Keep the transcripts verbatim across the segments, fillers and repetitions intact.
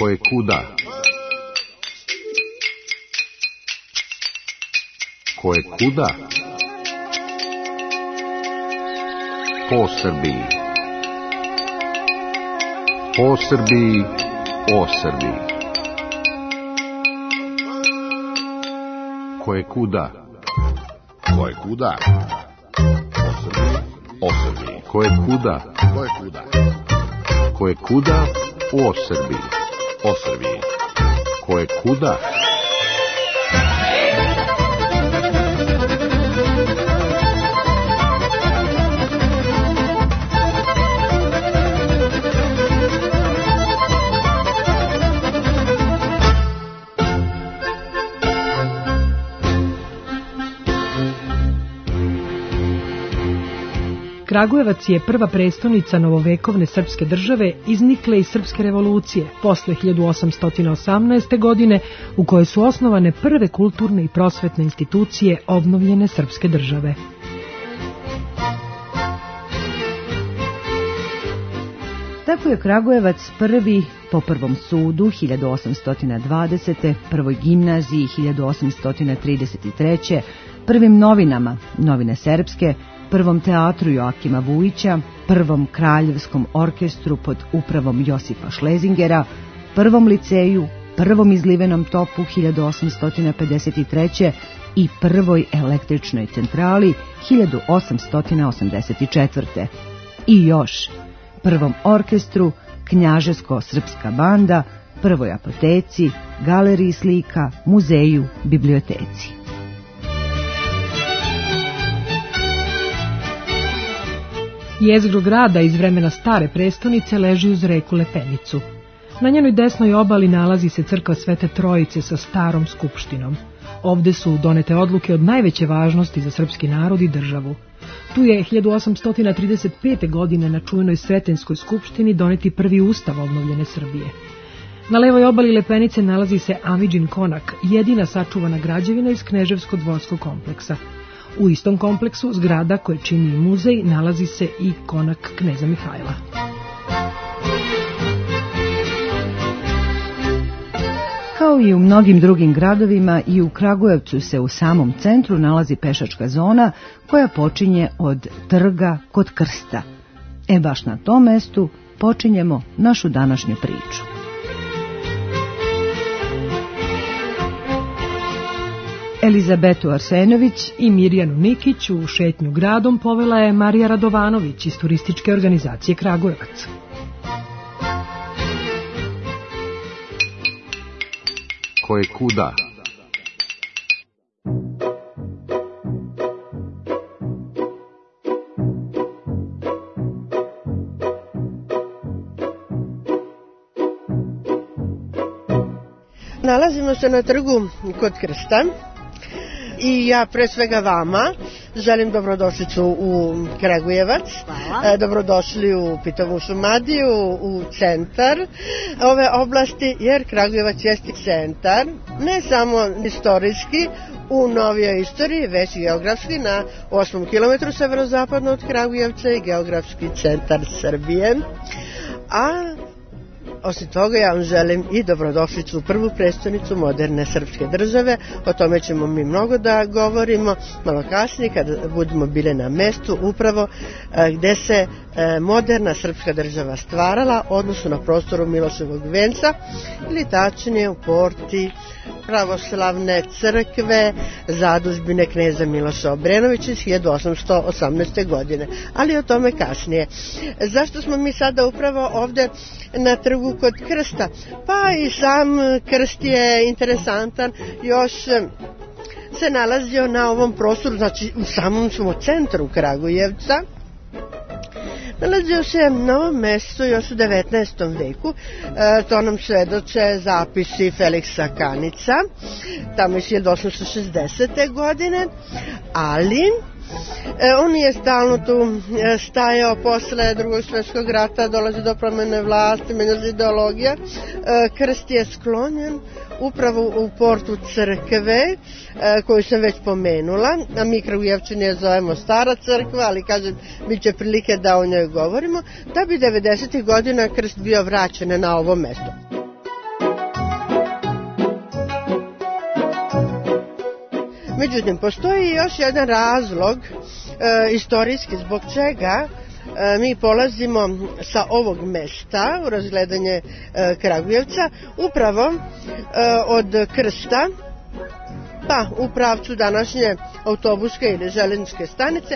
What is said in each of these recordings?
Koje kuda? Koje kuda? Po Srbiji. Po Srbiji, o Srbiji. Koje kuda? Koje kuda? O Srbiji, o Srbiji. Koje kuda? Koje kuda? Koje kuda, o Srbiji. O Srbiji. Koje kuda? Kragujevac je prva prestonica novovekovne srpske države iznikle iz srpske revolucije posle hiljadu osamsto osamnaeste. godine u kojoj su osnovane prve kulturne i prosvetne institucije obnovljene srpske države. Tako je Kragujevac prvi po prvom sudu hiljadu osamsto dvadesete. prvoj gimnaziji hiljadu osamsto trideset treće. prvim novinama, novine srpske, prvom teatru Joakima Vujića, prvom kraljevskom orkestru pod upravom Josipa Šlezingera, prvom liceju, prvom izlivenom topu hiljadu osamsto pedeset treće. i prvoj električnoj centrali hiljadu osamsto osamdeset četvrte. I još prvom orkestru, knjažesko-srpska banda, prvoj apoteci, galeriji slika, muzeju, biblioteci. Jezgro grada iz vremena stare prestonice leži uz reku Lepenicu. Na njenoj desnoj obali nalazi se crkva Svete Trojice sa starom skupštinom. Ovde su donete odluke od najveće važnosti za srpski narod i državu. Tu je hiljadu osamsto trideset pete. godine na čuvenoj Sretenskoj skupštini doneti prvi ustav obnovljene Srbije. Na levoj obali Lepenice nalazi se Amidžin konak, jedina sačuvana građevina iz Kneževsko-dvorskog kompleksa. U istom kompleksu zgrada koje čini muzej nalazi se i konak kneza Mihajla. Kao i u mnogim drugim gradovima, i u Kragujevcu se u samom centru nalazi pešačka zona koja počinje od trga kod Krsta. E baš na tom mestu počinjemo našu današnju priču. Elizabetu Arsenović i Mirjanu Nikić u šetnju gradom povela je Marija Radovanović iz turističke organizacije Kragujevac. Koje kuda? Nalazimo se na trgu kod Krsta i ja pre svega vama želim dobrodošlicu u Kragujevac. Hvala. Dobrodošli u Pitovu Šumadiju, u centar ove oblasti, jer Kragujevac jeste centar, ne samo istorijski u novijoj istoriji, već i geografski na osmom kilometru severozapadno od Kragujevca i geografski centar Srbije. A osim toga, ja vam želim i dobrodošlicu u prvu prestonicu moderne srpske države. O tome ćemo mi mnogo da govorimo malo kasnije, kada budemo bili na mestu upravo gde se moderna srpska država stvarala, odnosno na prostoru Miloševog venca, ili tačnije u porti pravoslavne crkve zadužbine kneza Miloša Obrenovića iz hiljadu osamsto osamnaeste. godine. Ali o tome kasnije. Zašto smo mi sada upravo ovde na trgu kod Krsta? Pa i sam krst je interesantan, još se nalazio na ovom prostoru, znači u samom smo centru Kragujevca. Nalazio se na ovom mestu još u devetnaestom veku, e, to nam svedoče zapisi Feliksa Kanica, tamo iz hiljadu osamsto šezdesete. godine, ali E, on je stalno tu e, stajao posle drugog svjetskog rata, dolazi do promene vlasti, menja se ideologija. E, krst je sklonjen upravo u portu crkve, e, koju sam već pomenula, a mi Kragujevčani je zovemo Stara crkva, ali kažem, bit će prilike da o njoj govorimo, da bi devedesetih godina krst bio vraćen na ovo mesto. Međutim, postoji još jedan razlog e, istorijski zbog čega e, mi polazimo sa ovog mesta u razgledanje e, Kragujevca, upravo e, od Krsta, pa u pravcu današnje autobuske ili željezničke stanice.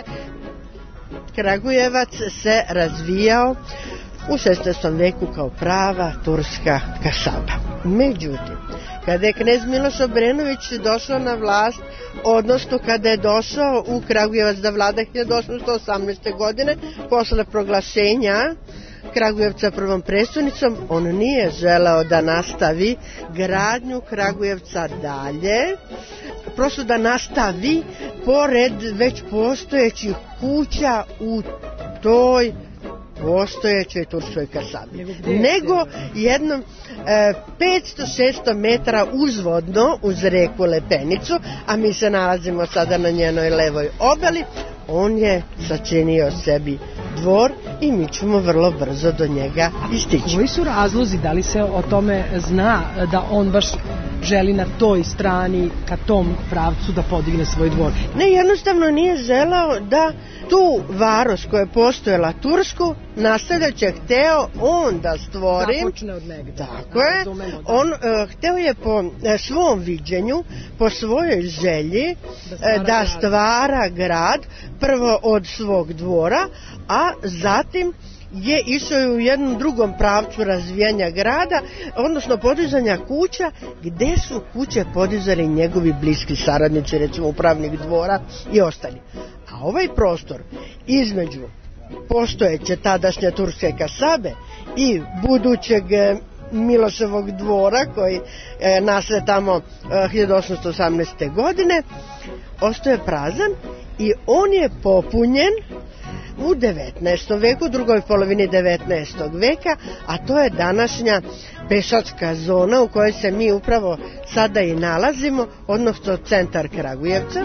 Kragujevac se razvijao u šesnaestom veku kao prava turska kasaba. Međutim, kada je knez Miloš Obrenović došao na vlast, odnosno kada je došao u Kragujevac da vlada hiljadu osamsto osamnaeste. godine, posle proglašenja Kragujevca prvom prestonicom, on nije želeo da nastavi gradnju Kragujevca dalje, prosto da nastavi pored već postojećih kuća u toj postojećoj turskoj kasabi, nego jednom e, petsto do šesto metara uzvodno uz reku Lepenicu, a mi se nalazimo sada na njenoj levoj obali. On je sačinio sebi dvor i mi ćemo vrlo brzo do njega istići. Koji su razlozi, da li se o tome zna da on baš želi na toj strani, ka tom pravcu da podigne svoj dvor? Ne, jednostavno nije želao da tu varoš koja je postojala tursku, nastavljajući je hteo on da stvori. Započne od negde. Tako je. On uh, hteo je po uh, svom viđenju, po svojoj želji da stvara, uh, da stvara grad, prvo od svog dvora, a zatim je išao u jednom drugom pravcu razvijanja grada, odnosno podizanja kuća, gde su kuće podizali njegovi bliski saradnici, recimo upravnik dvora i ostali. A ovaj prostor između postojeće tadašnje turske kasabe i budućeg Miloševog dvora koji e, nastaje tamo e, hiljadu osamsto osamnaeste. godine ostaje prazan i on je popunjen u devetnaestom veku, u drugoj polovini devetnaestog veka, a to je današnja pešačka zona u kojoj se mi upravo sada i nalazimo, odnosno centar Kragujevca.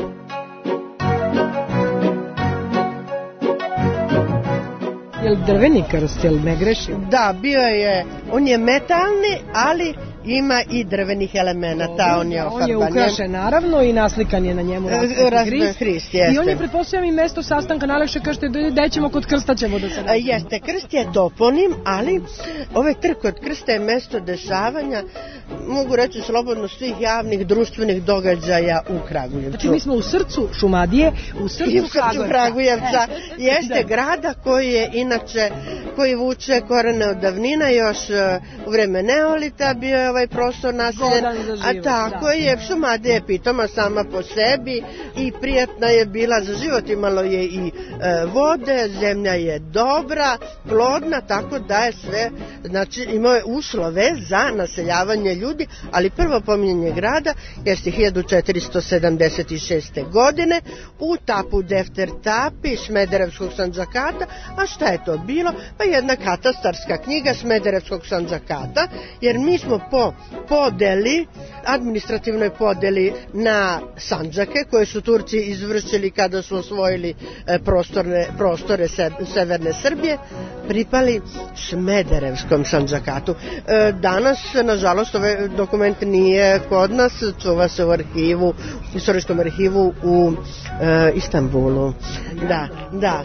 Je li drveni krst, je li ne grešim? Da, bio je, on je metalni, ali ima i drvenih elemenata, on je ofarban. On je ukrašen naravno i naslikan je na njemu Rasputin Hrist. Jeste. I on je, pretpostavljam, i mesto sastanka, najlakše kažete da ćemo kod krsta ćemo da se nađemo. Jeste, krst je toponim, ali ovaj trg kod krsta je mesto dešavanja, mogu reći slobodno, svih javnih društvenih događaja u Kragujevcu. Znači mi smo u srcu Šumadije, u srcu, u srcu Kragujevca. Jeste grada koji je inače, koji vuče korene od davnina, još u vreme neolita bio je ovaj prostor naseljen, a tako da. je, Šumadija je pitoma sama po sebi i prijatna je bila za život, imalo je i e, vode, zemlja je dobra, plodna, tako da je sve, znači imao je uslove za naseljavanje ljudi, ali prvo pominjanje grada jeste hiljadu četiristo sedamdeset šeste. godine u Tapu Defter Tapi Smederevskog Sandžakata. A šta je to bilo? Pa jedna katastarska knjiga Smederevskog Sandžakata, jer mi smo po podeli, administrativnoj podeli na Sandžake koje su Turci izvršili kada su osvojili prostorne, prostore se, severne Srbije, pripali Smederevskom Sandžakatu. Danas, nažalost, ovaj dokument nije kod nas, čuva se u arhivu, istorijskom arhivu u e, Istanbulu. Da, da.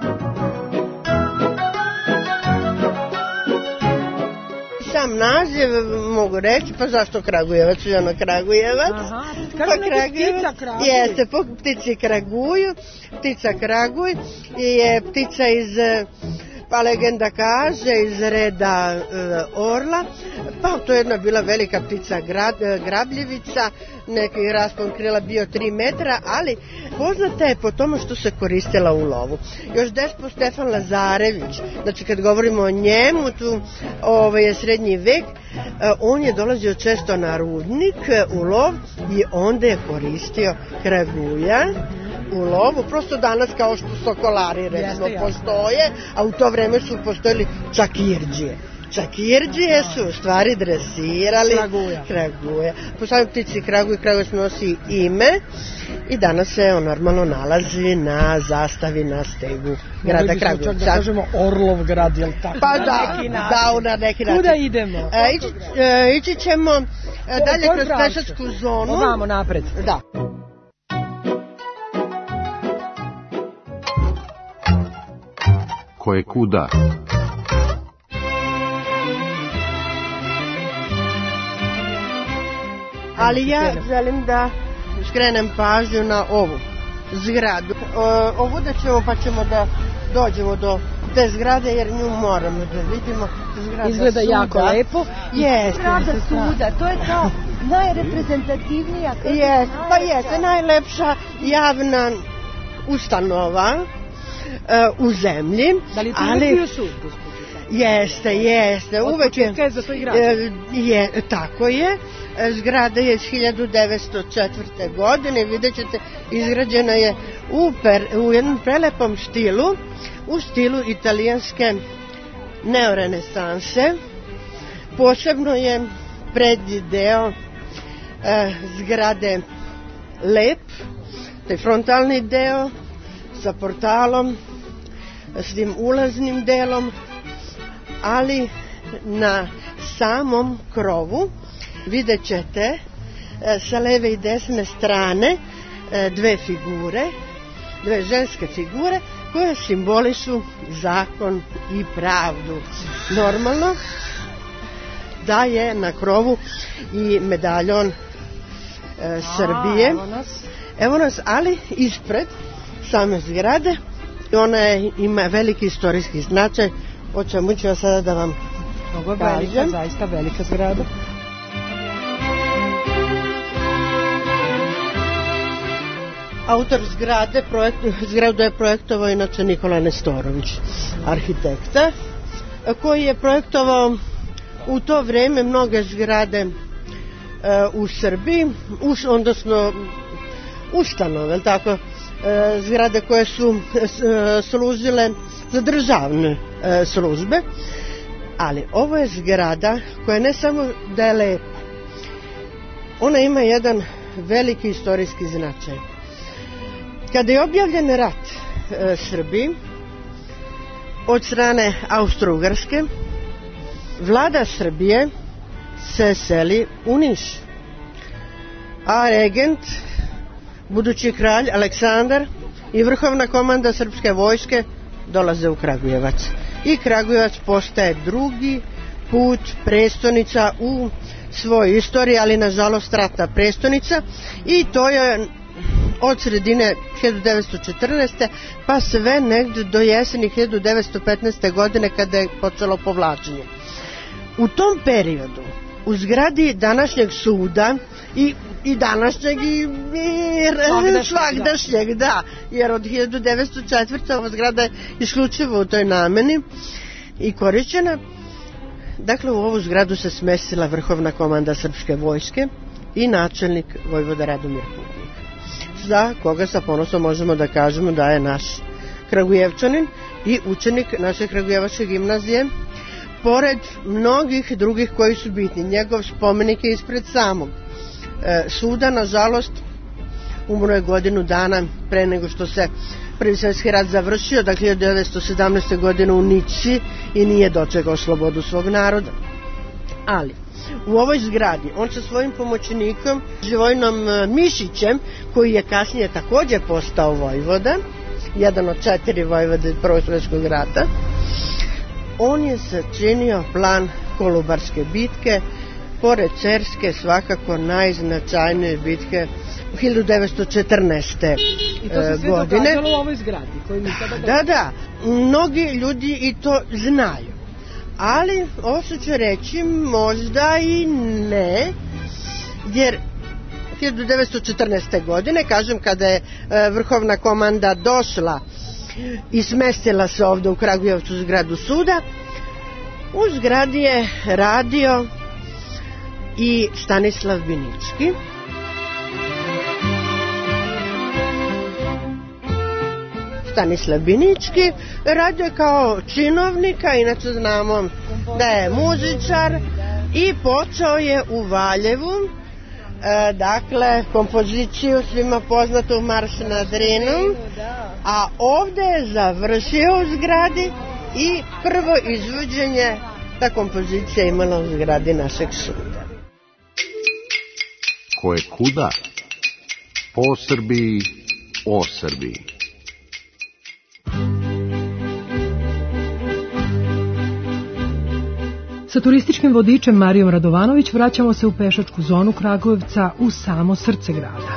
Sam naziv mogu reći, pa zašto Kragujevac, je ono Kragujevac. Aha, kažu pa neki ptica Kraguj. Jeste, po ptici Kraguju, ptica Kraguj je ptica iz, pa legenda kaže, iz reda e, orla, pa to je jedna bila velika ptica grad, grabljivica, neki raspon krila bio tri metra, ali poznata je po tome što se koristila u lovu. Još despot Stefan Lazarević, znači kad govorimo o njemu, tu ovaj, je srednji vek, on je dolazio često na rudnik u lov i onda je koristio kraguja u lovu, prosto danas kao što sokolari recimo postoje, a u to vreme su postojili čakirđije. Čakirđije su u stvari dresirali Kraguja. Kraguja. Po samoj ptici Kraguj, Kragujevac nosi ime i danas se on normalno nalazi na zastavi na stegu grada Kragujevca. Da kažemo Orlov grad, jel tako? Pa da, da, na neki način. Kuda idemo? E, ići, e, ići ćemo e, dalje kroz pešačku zonu. Ovamo napred. Da. koje kuda. Ali ja želim da skrenem pažnju na ovu zgradu. Ovuda ćemo pa ćemo da dođemo do te zgrade jer nju moramo da vidimo. Zgrada izgleda suda. Jako lepo. Jeste. Zgrada suda, to je kao najreprezentativnija. Jeste, pa jeste, najlepša javna ustanova uh, u zemlji. Da li to ali... je bio sud, gospođo? Jeste, jeste. Od Uvek početka je za to i građen. Je, tako je. Zgrada je iz hiljadu devetsto četvrte. godine, vidjet ćete, izgrađena je u, per, u jednom prelepom stilu, u stilu italijanske neorenesanse. Posebno je prednji deo e, zgrade lep, taj frontalni deo sa portalom, s tim ulaznim delom, ali na samom krovu vidjet ćete e, sa leve i desne strane e, dve figure, dve ženske figure koje simbolišu zakon i pravdu. Normalno da je na krovu i medaljon e, Srbije. A, evo nas. Evo nas, ali ispred same zgrade ona je, ima veliki istorijski značaj, o čemu ću ja sada da vam Mnogo je kažem. velika, zaista velika zgrada. Autor zgrade, projekt, zgradu je projektovao inače Nikola Nestorović, arhitekta, koji je projektovao u to vreme mnoge zgrade e, u Srbiji, us, odnosno ustanove, tako, e, zgrade koje su e, služile za državne e, službe, ali ovo je zgrada koja ne samo da je lepa, ona ima jedan veliki istorijski značaj. Kada je objavljen rat e, Srbiji od strane Austro-Ugarske, vlada Srbije se seli u Niš, a regent, budući kralj Aleksandar i vrhovna komanda srpske vojske dolaze u Kragujevac. I Kragujevac postaje drugi put prestonica u svojoj istoriji, ali nažalost ratna prestonica, i to je od sredine hiljadu devetsto četrnaeste. pa sve negdje do jeseni hiljadu devetsto petnaeste. godine kada je počelo povlačenje. U tom periodu u zgradi današnjeg suda i, i današnjeg i, i svagdašnjeg, da, jer od hiljadu devetsto četvrte. ova zgrada je isključivo u toj nameni i korišćena. Dakle, u ovu zgradu se smestila vrhovna komanda srpske vojske i načelnik vojvoda Radomir Putnik, za koga sa ponosom možemo da kažemo da je naš Kragujevčanin i učenik naše Kragujevačke gimnazije, pored mnogih drugih koji su bitni. Njegov spomenik je ispred samog e, suda. Nažalost, umro je godinu dana pre nego što se Prvi svjetski rat završio, dakle hiljadu devetsto sedamnaeste. godine u Nici, i nije dočekao slobodu svog naroda. Ali u ovoj zgradi on sa svojim pomoćnikom Živojinom Mišićem, koji je kasnije također postao vojvoda, jedan od četiri vojvode Prvog svjetskog rata, on je sačinio plan Kolubarske bitke, pored Cerske svakako najznačajnije bitke u hiljadu devetsto četrnaeste. I to se sve godine. događalo u ovoj zgradi koju mi sada Da, da, mnogi ljudi i to znaju, ali ovo što ću reći možda i ne, jer hiljadu devetsto četrnaeste. godine, kažem, kada je e, vrhovna komanda došla i smestila se ovdje u Kragujevcu zgradu suda, u zgradi je radio i Stanislav Binički. Stanislav Binički radio je kao činovnika, inače znamo da je muzičar, i počeo je u Valjevu, e, dakle, kompoziciju svima poznatu Marš na Drinu, a ovdje je završio u zgradi i prvo izvođenje ta kompozicija imala u zgradi našeg suda. Koje kuda? Po Srbiji, o Srbiji. Sa turističkim vodičem Marijom Radovanović vraćamo se u pešačku zonu Kragujevca u samo srce grada.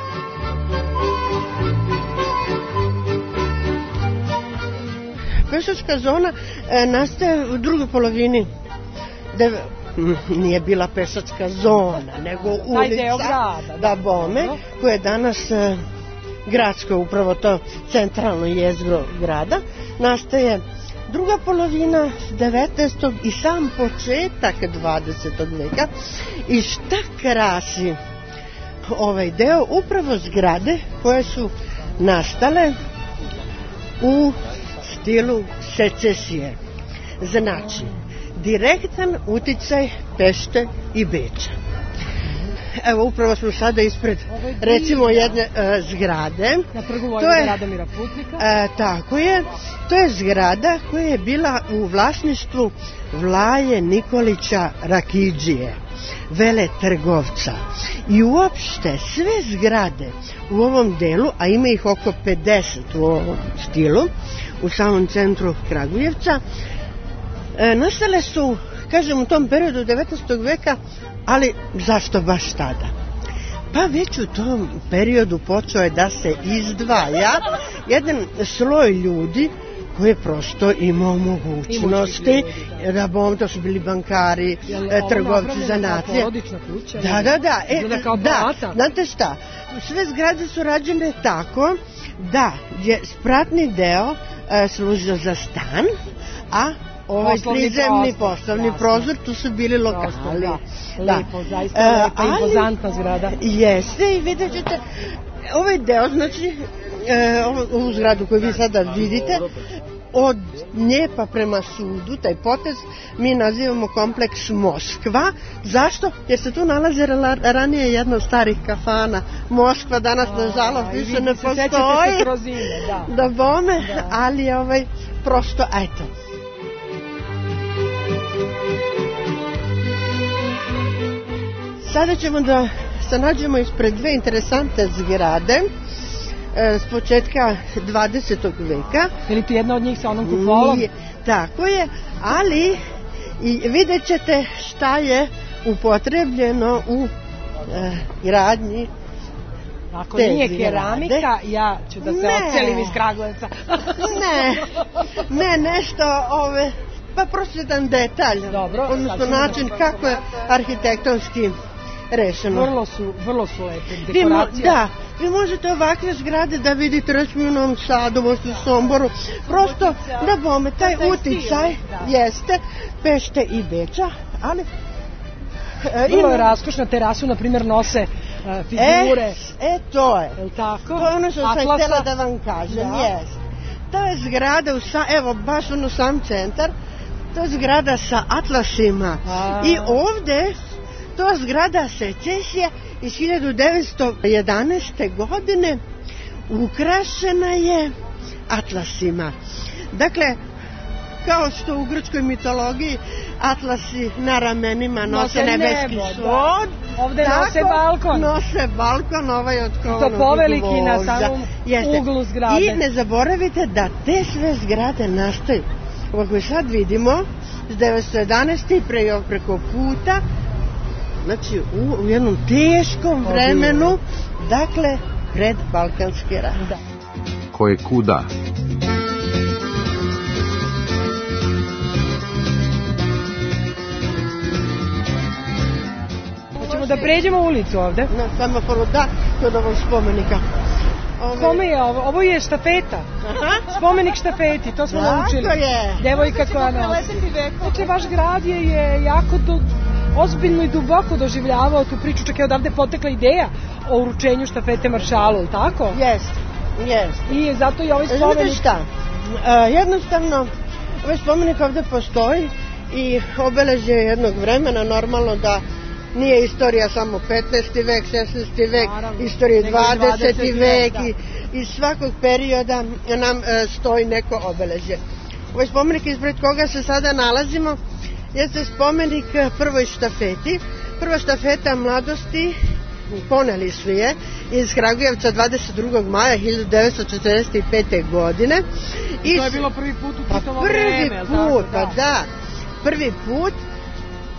Pešačka zona e, nastaje u drugoj polovini. Deve... Nije bila pešačka zona, nego ulica, grada, da bome, koja je danas e, gradsko, upravo to centralno jezgro grada. Nastaje druga polovina devetnaestog i sam početak dvadesetog veka. I šta krasi ovaj deo? Upravo zgrade koje su nastale u stilu secesije. Znači, direktan uticaj Pešte i Beča. Evo, upravo smo sada ispred, recimo, jedne e, zgrade. Na trgu Vojvoda Radomira Putnika. E, tako je. To je zgrada koja je bila u vlasništvu Vlaje Nikolića Rakidžije, veletrgovca. I uopšte sve zgrade u ovom delu, a ima ih oko pedeset u ovom stilu, u samom centru Kragujevca, e, nastale su, kažem, u tom periodu devetnaestog veka, ali zašto baš tada? Pa već u tom periodu počeo je da se izdvaja jedan sloj ljudi koji je prosto imao mogućnosti, da bom, to su bili bankari, e, trgovci, zanatlije. Da, da, da. E, da, znate šta, sve zgrade su rađene tako da je spratni deo e, služio za stan, a ovaj poslovni prizemni prostor, poslovni jasno. Prozor, tu su bili lokali. Prostor, da. Da. Lepo, zaista lepa, uh, impozantna zgrada. Jeste, i vidjet ćete, ovaj deo, znači, uh, ovu zgradu koju vi sada vidite, od nje pa prema sudu, taj potez, mi nazivamo kompleks Moskva. Zašto? Jer se tu nalazi ranije jedna od starih kafana. Moskva danas, nažalost, više ne postoji. Sećate se Krozine, da. Da bome, da. Ali ovaj, prosto, eto. Sada ćemo da se nađemo ispred dve interesante zgrade e, s početka dvadesetog veka. Ili ti jedna od njih sa onom kupolom? Nije, tako je, ali i vidjet ćete šta je upotrebljeno u e, gradnji. Ako nije keramika, ja ću da se ne. Odselim iz Kragujevca. ne, ne, nešto ove, pa prosto jedan detalj. Dobro, odnosno način kako je arhitektonski rešeno. Vrlo su, vrlo su lepe dekoracije. Da, vi možete ovakve zgrade da vidite, recimo u Novom Sadu, možete u Somboru, prosto da bome, taj uticaj jeste Pešte i Beča, ali vrlo je raskošna, terasu, na primjer, nose uh, figure. E, e, to je. Je li tako? To je ono što sam Atlasa. htjela da vam kažem, da. Jest. To je zgrada, u sa, evo, baš ono sam centar, to je zgrada sa atlasima. A. I ovde, to je zgrada secesije iz hiljadu devetsto jedanaeste. godine, ukrašena je atlasima. Dakle, kao što u grčkoj mitologiji atlasi na ramenima nose, nose nebeski nebo, svod, da. Ovde tako, nose balkon. Nose balkon, ovaj od kovanog. To poveliki na samom Jeste. Uglu zgrade. I ne zaboravite da te sve zgrade nastaju. Ovako sad vidimo, s devetsto jedanaeste. i pre, preko puta, znači u, u jednom teškom vremenu, dakle, pred Balkanski rat. Da. Ko je kuda? Da pređemo ulicu ovde. Na semaforu, da, kod ovog spomenika. Ove... Kome je ovo? Ovo je štafeta. Aha. Spomenik štafeti, to smo naučili. Tako je. Devojka koja nosi. Znači, vaš grad je, je jako do, ozbiljno i duboko doživljavao tu priču, čak je odavde potekla ideja o uručenju štafete maršalu, tako? Jest, jest. I zato i ovaj spomenik... Znate šta, uh, jednostavno, ovaj spomenik ovde postoji i obeležje jednog vremena, normalno da nije istorija samo petnaesti vek, šesnaesti vek, naravno, istorija dvadeseti vek i iz svakog perioda nam e, stoji neko obeležje. Ovaj spomenik ispred koga se sada nalazimo jeste spomenik prvoj štafeti. Prva štafeta mladosti, poneli su je iz Kragujevca dvadeset drugog maja hiljadu devetsto četrdeset pete. godine. I to je bilo prvi put u Titovo pa prvi vreme. Prvi put, pa da, prvi put.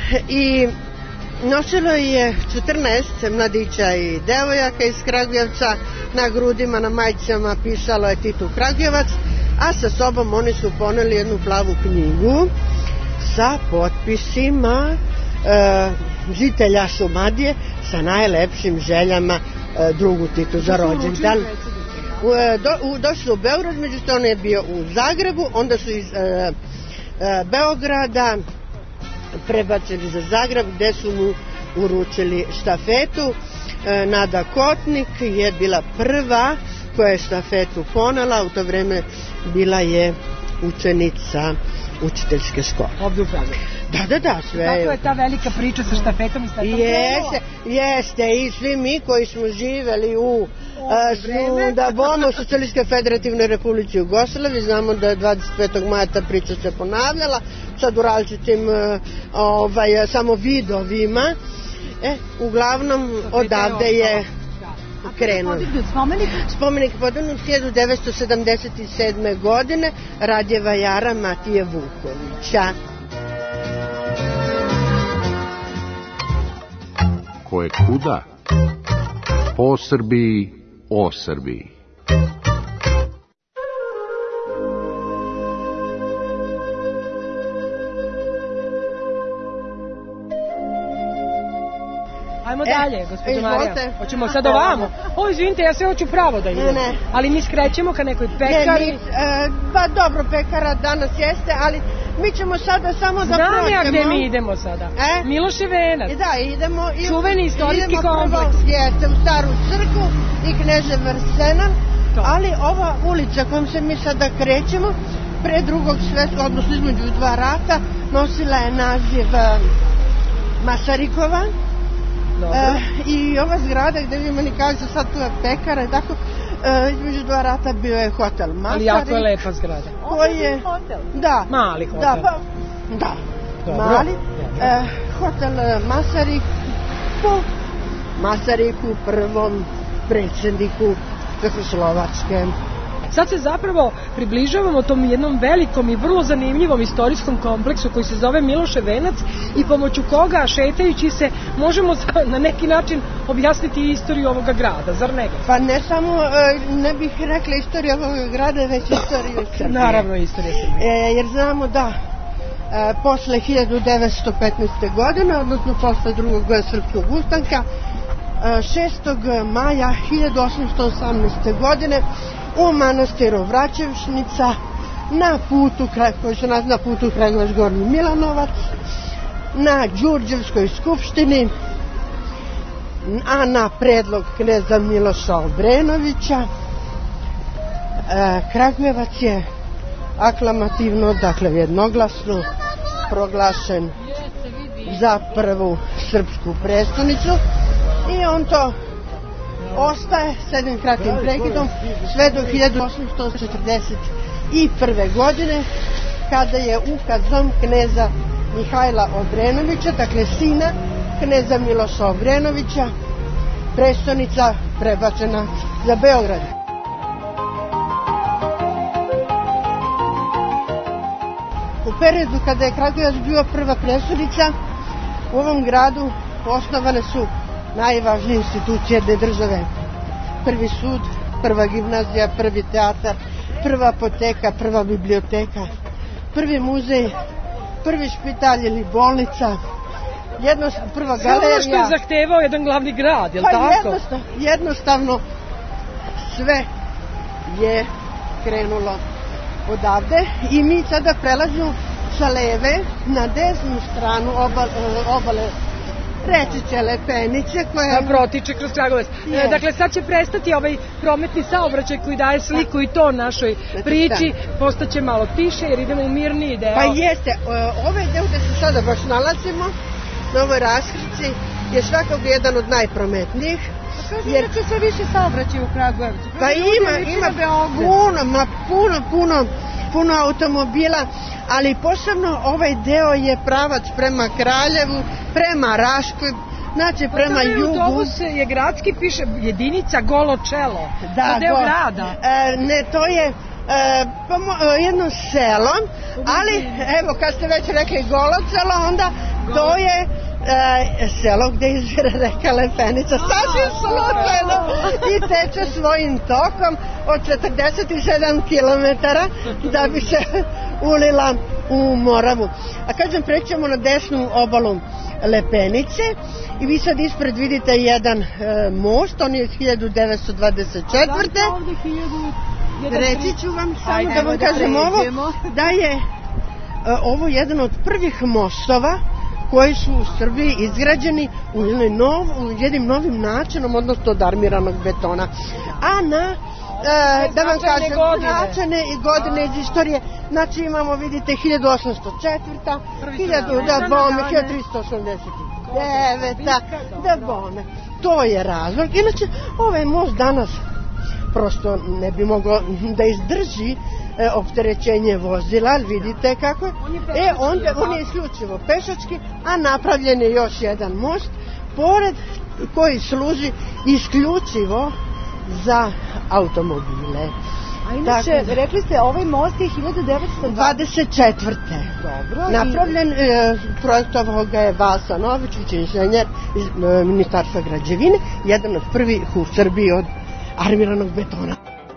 i nosilo je četrnaest mladića i devojaka iz Kragujevca, na grudima, na majicama pisalo je Titu Kragujevac, a sa sobom oni su poneli jednu plavu knjigu sa potpisima e, žitelja Šumadije sa najlepšim željama e, drugu Titu za rođendan. Do, došli su u Beograd, međutim on je bio u Zagrebu, onda su iz e, e, Beograda prebacili za Zagreb gde su mu uručili štafetu. E, Nada Kotnik je bila prva koja je štafetu ponela, u to vreme bila je učenica učiteljske škole. Ovdje u Pragu. Da, da, da, sve je. Zato je ta velika priča sa štafetom i štafetom. Jeste, jeste, i svi mi koji smo živeli u Uh, da bomo u Socijalističkoj federativnoj republici Jugoslaviji, znamo da je dvadeset petog maja ta priča se ponavljala, sad u različitim uh, ovaj, samo vidovima. E, uglavnom odavde je krenuo. Spomenik? Spomenik podignut hiljadu devetsto sedamdeset sedme. godine, Radjeva Jara Matije Vukovića. Ko je kuda? Po Srbiji, o Srbiji. Ajmo e, dalje, gospođo Marija. Hoćemo sad Evo. ovamo. O, izvinite, ja sve hoću pravo da idem. Ne, ne. Ali mi skrećemo ka nekoj pekari. Ne, mi, e, pa dobro, pekara danas jeste, ali mi ćemo sada samo da Znam prođemo. ja gde mi idemo sada. E? Miloše Venac. I da, idemo... I, Čuveni istorijski idemo kompleks. Prvo, jeste, u Staru crkvu i Knežev Arsenan, ali ova ulica kojom se mi sada krećemo, pre drugog svetskog, odnosno između dva rata, nosila je naziv uh, Masarikova. E, I ova zgrada gde vi meni kažete sad tu je pekara i tako, e, između dva rata bio je hotel Masarik. Ali jako je lepa zgrada. Koji je... Da. Mali hotel. Da, pa, da. Dobro. Mali. E, hotel Masarik po Masariku, prvom predsjedniku Čehoslovačke. Sad se zapravo približavamo tom jednom velikom i vrlo zanimljivom istorijskom kompleksu koji se zove Miloše Venac i pomoću koga, šetajući se, možemo na neki način objasniti istoriju ovoga grada, zar ne? Pa ne samo, ne bih rekla istoriju ovoga grada, već istoriju Srbije. Naravno, istorija Srbije. E, jer znamo da e, posle hiljadu devetsto petnaeste. godine, odnosno posle drugog srpskog ustanka, e, šestog maja hiljadu osamsto osamnaeste. godine u manastiru Vraćevšnica na putu, koji se naziva na putu Kragujevac Gornji Milanovac, na Đurđevskoj skupštini, a na predlog kneza Miloša Obrenovića, Kragujevac je aklamativno, dakle jednoglasno, proglašen za prvu srpsku prestonicu i on to ostaje s jednim kratkim prekidom sve do hiljadu osamsto četrdeset prve. godine, kada je ukazom kneza Mihajla Obrenovića, dakle sina kneza Miloša Obrenovića, prestonica prebačena za Beograd. U periodu kada je Kragujevac bio prva prestonica, u ovom gradu osnovane su najvažnije institucije jedne države. Prvi sud, prva gimnazija, prvi teatar, prva apoteka, prva biblioteka, prvi muzej, prvi špitalj ili bolnica, jednostavno prva galerija. Sve ono što je zahtevao jedan glavni grad, je li pa tako? Jednostavno, jednostavno sve je krenulo odavde i mi sada prelazimo sa leve na desnu stranu obale, obale rečice Lepenice koja da protiče kroz Kragujevac. E, dakle, sad će prestati ovaj prometni saobraćaj koji daje sliku i to našoj priči, postaće malo tiše jer idemo u mirniji deo. Pa jeste, ovaj deo gde se sada baš nalazimo, na ovoj raskrci, je svakako jedan od najprometnijih. Jer će se više saobraćaj u Kragujevcu. Pa ima, ima puno, ma puno, puno, puno automobila, ali posebno ovaj deo je pravac prema Kraljevu, prema Raškoj, znači prema jugu. Pa autobus je gradski, piše jedinica Golo Čelo, da, to deo go, grada. E, ne, to je e, pa, mo, jedno selo, ali evo kad ste već rekli Golo Čelo, onda To je e, selo gde izvire reka Lepenica, sasvim slučajno, i teče svojim tokom od četrdeset sedam kilometara da bi se ulila u Moravu. A kažem, prećemo na desnu obalu Lepenice i vi sad ispred vidite jedan e, most, on je iz hiljadu devetsto dvadeset četvrte. Reći ću vam samo Ajde, da vam da kažem pređemo. Ovo, da je e, ovo jedan od prvih mostova koji su u Srbiji izgrađeni u, nov, u jednim novim načinom, odnosno od armiranog betona. A na E, da vam kažem, značajne i godine iz istorije, znači imamo, vidite, hiljadu osamsto četvrta, hiljadu da bome, hiljadu tristo osamdeset deveta, da bome. To je razlog. Inače, ovaj most danas prosto ne bi mogao da izdrži e, opterećenje vozila, vidite kako je. E, onda, on je isključivo pešački, a napravljen je još jedan most, pored koji služi isključivo za automobile. A inače, da, rekli ste, ovaj most je hiljadu devetsto dvadeset četvrte. Dobro. Napravljen, e, projektovao ga je Vasa Novičić, inženjer iz e, Ministarstva građevine, jedan od prvih u Srbiji od armiranog betona.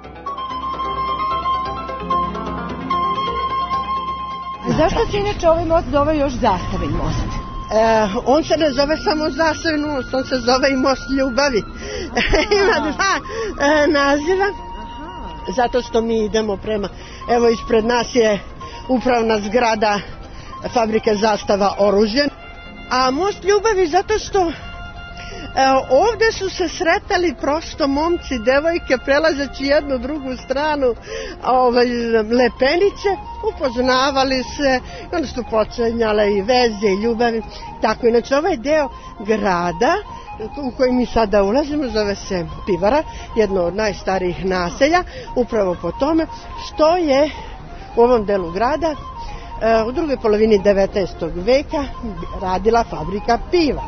A zašto se inače ovaj most zove još Zastavin most? E, on se ne zove samo Zastavin most, on se zove i most ljubavi. Ima dva e, naziva. Aha. Zato što mi idemo prema, evo ispred nas je upravna zgrada fabrike Zastava oružje. A most ljubavi zato što E, ovde su se sretali prosto momci, devojke, prelazeći jednu drugu stranu ovaj, Lepenice, upoznavali se, i onda su počinjale i veze i ljubavi. Tako, inače ovaj deo grada u koji mi sada ulazimo zove se Pivara, jedno od najstarijih naselja, upravo po tome što je u ovom delu grada e, u drugoj polovini devetnaestog veka radila fabrika piva.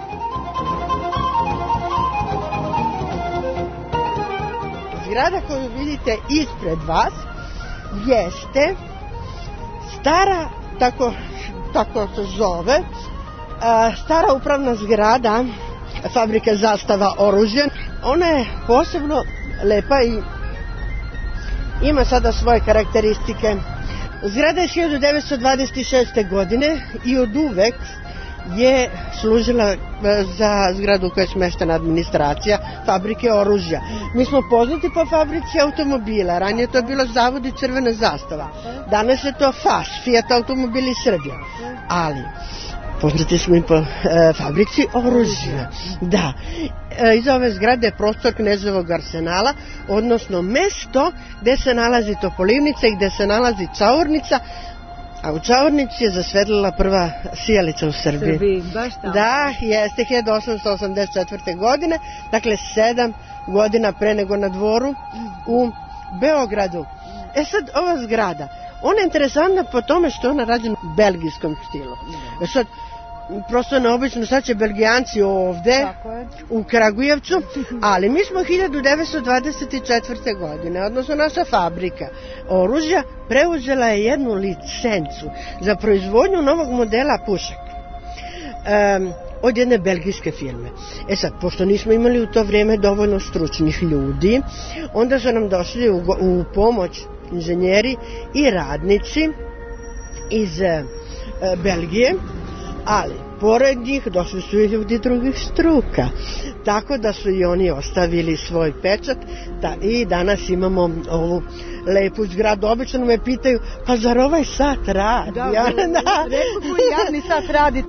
Zgrada koju vidite ispred vas jeste stara, tako, tako se zove, stara upravna zgrada fabrike Zastava oružje. Ona je posebno lepa i ima sada svoje karakteristike. Zgrada je hiljadu devetsto dvadeset šeste. godine i od uvek je služila za zgradu koja je smeštena administracija fabrike oružja. Mi smo poznati po fabrici automobila, ranije to je bilo Zavod i Crvena zastava. Danas je to F A S, Fiat Automobili Srbija. Ali poznati smo i po e, fabrici oružja. Da. E, iza ove zgrade je prostor Knezovog arsenala, odnosno mesto gde se nalazi Topolivnica i gde se nalazi Čaurnica, a u Čaurnici je zasvedlila prva sijalica u Srbiji. Srbiji, baš tako. Da, jeste hiljadu osamsto osamdeset četvrte. godine, dakle sedam godina pre nego na Dvoru u Beogradu. E sad, ova zgrada, ona je interesantna po tome što ona rađena u belgijskom stilu. E sad, prosto neobično, sad će Belgijanci ovde u Kragujevcu, ali mi smo hiljadu devetsto dvadeset četvrte. godine, odnosno naša fabrika oružja preuzela je jednu licencu za proizvodnju novog modela pušaka um, od jedne belgijske firme. E sad, pošto nismo imali u to vrijeme dovoljno stručnih ljudi, onda su nam došli u, u pomoć inženjeri i radnici iz e, Belgije, ali pored njih došli su i ljudi drugih struka, tako da su i oni ostavili svoj pečat da, i danas imamo ovu lepu zgradu. Obično me pitaju, pa zar ovaj sat radi? Da, ja, da. Rekao koji javni sat radi.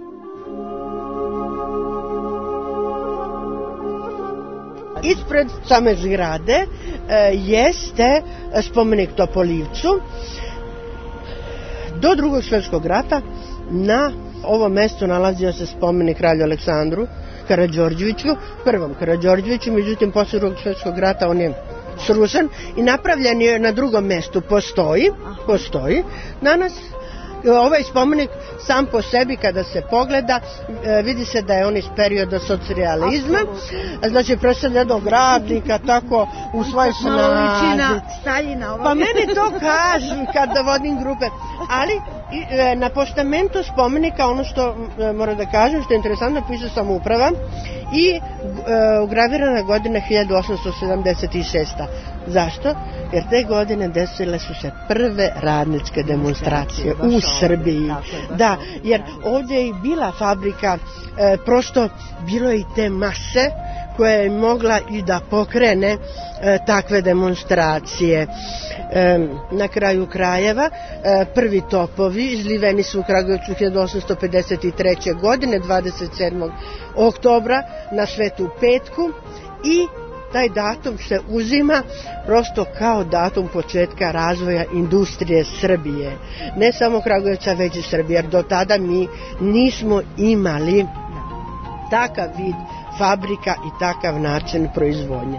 Ispred same zgrade e, jeste spomenik Topolivcu. Do drugog svjetskog rata na ovom mjestu nalazio se spomenik kralju Aleksandru Karađorđeviću, prvom Karađorđeviću, međutim posle drugog svjetskog rata on je srušen i napravljen je na drugom mjestu, postoji, postoji. Danas ovaj spomenik sam po sebi kada se pogleda vidi se da je on iz perioda socijalizma, znači predstavlja jednog radnika tako u svojoj snazi. Pa meni to kažu kada vodim grupe, ali I, e, na postamentu spomenika, ono što e, moram da kažem, što je interesantno, piše samouprava i e, ugravirana godina hiljadu osamsto sedamdeset šesta. Zašto? Jer te godine desile su se prve radničke demonstracije u Srbiji. Da, jer ovdje je i bila fabrika, e, prosto bilo je i te mase koja je mogla i da pokrene e, takve demonstracije. E, na kraju krajeva e, prvi topovi izliveni su u Kragujevcu hiljadu osamsto pedeset treće. godine, dvadeset sedmog oktobra na Svetu Petku, i taj datum se uzima prosto kao datum početka razvoja industrije Srbije. Ne samo Kragujevca, već i Srbije, jer do tada mi nismo imali takav vid fabrika i takav način proizvodnje.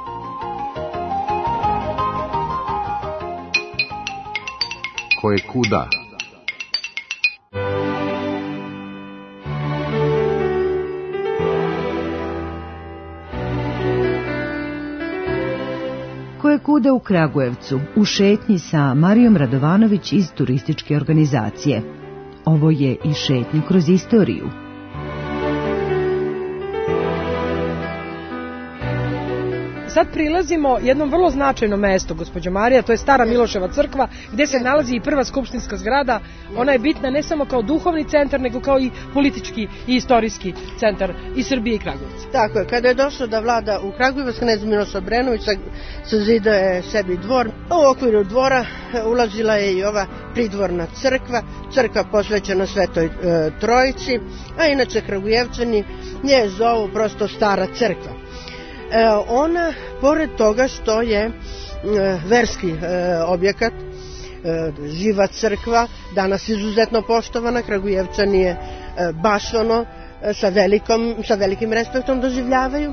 Ko je kuda? Ko je kuda u Kragujevcu, u šetnji sa Marijom Radovanović iz turističke organizacije. Ovo je i šetnja kroz istoriju. Sad prilazimo jednom vrlo značajnom mestu, gospođo Marija, to je Stara Miloševa crkva, gdje se nalazi i prva skupštinska zgrada. Ona je bitna ne samo kao duhovni centar, nego kao i politički i istorijski centar i Srbije i Kragujevca. Tako je, kada je došlo da vlada u Kragujevac, knez Miloš Obrenović sazidao je sebi dvor. U okviru dvora ulazila je i ova pridvorna crkva, crkva posvećena Svetoj e, Trojici, a inače Kragujevčani nje zovu prosto Stara crkva. E, ona, pored toga što je e, verski e, objekat, e, živa crkva, danas izuzetno poštovana, Kragujevčani je e, baš ono e, sa, velikom, sa velikim respektom doživljavaju.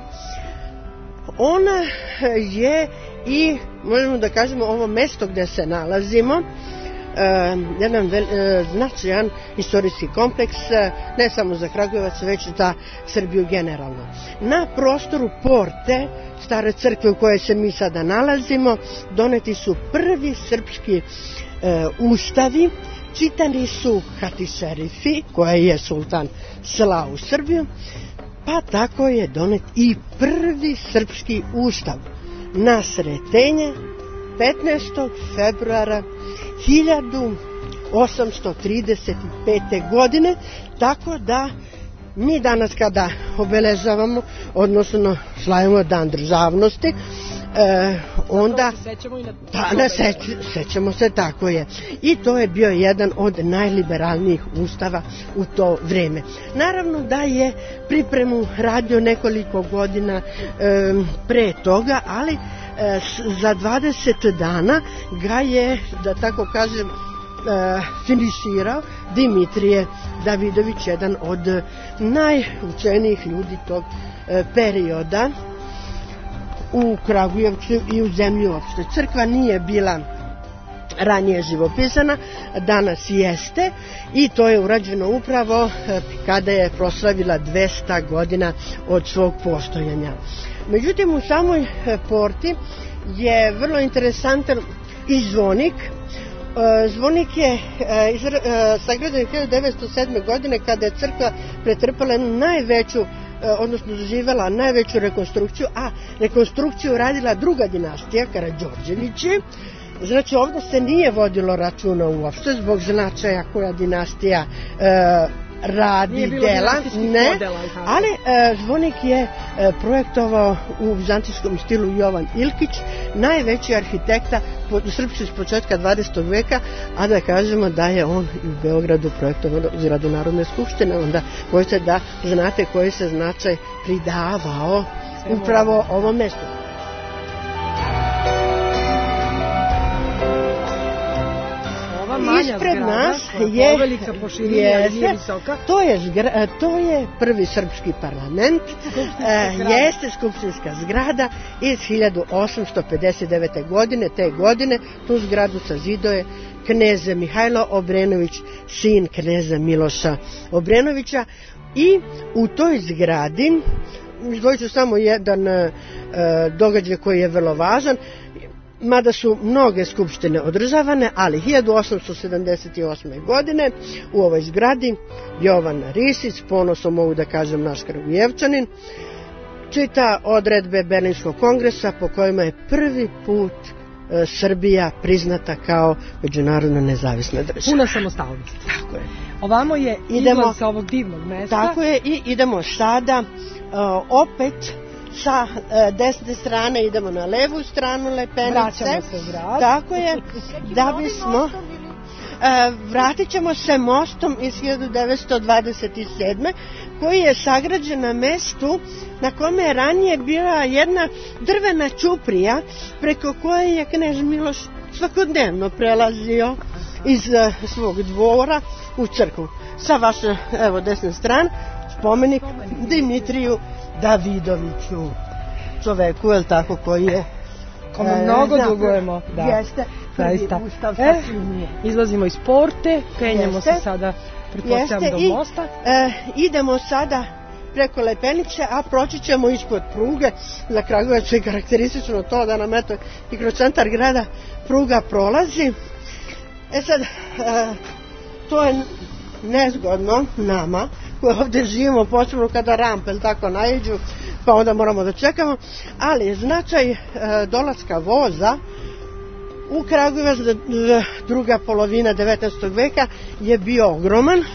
Ona je i, možemo da kažemo, ovo mesto gdje se nalazimo, Uh, jedan vel, uh, značajan istorijski kompleks, uh, ne samo za Kragujevac, već za Srbiju generalno. Na prostoru porte Stare crkve u kojoj se mi sada nalazimo doneti su prvi srpski uh, ustavi, čitani su hatišerifi koje je sultan slao u Srbiju, pa tako je donet i prvi srpski ustav na Sretenje petnaestog februara hiljadu osamsto trideset pete. godine, tako da mi danas kada obeležavamo, odnosno slavimo dan državnosti, e, onda da, seć, sećamo se, tako je. I to je bio jedan od najliberalnijih ustava u to vreme. Naravno da je pripremu radio nekoliko godina e, pre toga, ali e, za dvadeset dana ga je, da tako kažem, e, finiširao Dimitrije Davidović, jedan od najučenijih ljudi tog e, perioda u Kragujevcu i u zemlji uopšte. Crkva nije bila ranije živopisana, danas jeste, i to je urađeno upravo kada je proslavila dvesta godina od svog postojanja. Međutim, u samoj porti je vrlo interesantan i zvonik. Zvonik je sagrađen hiljadu devetsto sedme. godine kada je crkva pretrpala najveću, odnosno doživjela najveću rekonstrukciju, a rekonstrukciju radila druga dinastija, Karađorđevići. Znači, ovdje se nije vodilo računa uopšte zbog značaja koja dinastija e, radi dela, ne, modela, ali e, zvonik je e, projektovao u vizantijskom stilu Jovan Ilkić, najveći arhitekta srpski s početka dvadesetog veka, a da kažemo da je on u Beogradu projektovao zgradu Narodne skupštine, onda možete da znate koji se značaj pridavao upravo ovom mestu. Ispred nas je, je to, je zgra, to je prvi srpski parlament, e, jeste skupštinska zgrada iz hiljadu osamsto pedeset devete. godine. Te godine tu zgradu sazidao je knez Mihajlo Obrenović, sin kneza Miloša Obrenovića, i u toj zgradi, izdvojit ću samo jedan e, događaj koji je vrlo važan. mada su mnoge skupštine održavane, ali hiljadu osamsto sedamdeset osme. godine u ovoj zgradi Jovan Risić, ponosom mogu da kažem naš Kragujevčanin, čita odredbe Berlinskog kongresa po kojima je prvi put e, Srbija priznata kao međunarodno nezavisna država. Puna samostalnost. Tako je. Ovamo je idemo, izlaz sa ovog divnog mesta. Tako je, i idemo sada uh, opet sa uh, desne strane idemo na levu stranu Lepenice. Vraćamo se u grad. Tako je, da bismo... Uh, vratit ćemo se mostom iz hiljadu devetsto dvadeset sedme. koji je sagrađen na mestu na kome je ranije bila jedna drvena ćuprija preko koje je knez Miloš svakodnevno prelazio iz uh, svog dvora u crkvu. Sa vaše, evo, desne strane, spomenik Dimitriju Davidoviću, čoveku, je li tako, koji je... Kome e, mnogo znam, dugujemo. Da. Jeste, zaista. Ustav e, izlazimo iz porte, penjemo se sada, pretpostavljam, do mosta. E, idemo sada preko Lepenice, a proći ćemo ispod pruge. Za Kragujevac je karakteristično to da nam, eto, i kroz centar grada pruga prolazi. E sad, e, to je nezgodno nama, koji ovdje živimo, posebno kada rampe, ili tako, naiđu, pa onda moramo da čekamo, ali značaj e, dolaska voza u Kragujevac druga polovina devetnaestog veka je bio ogroman.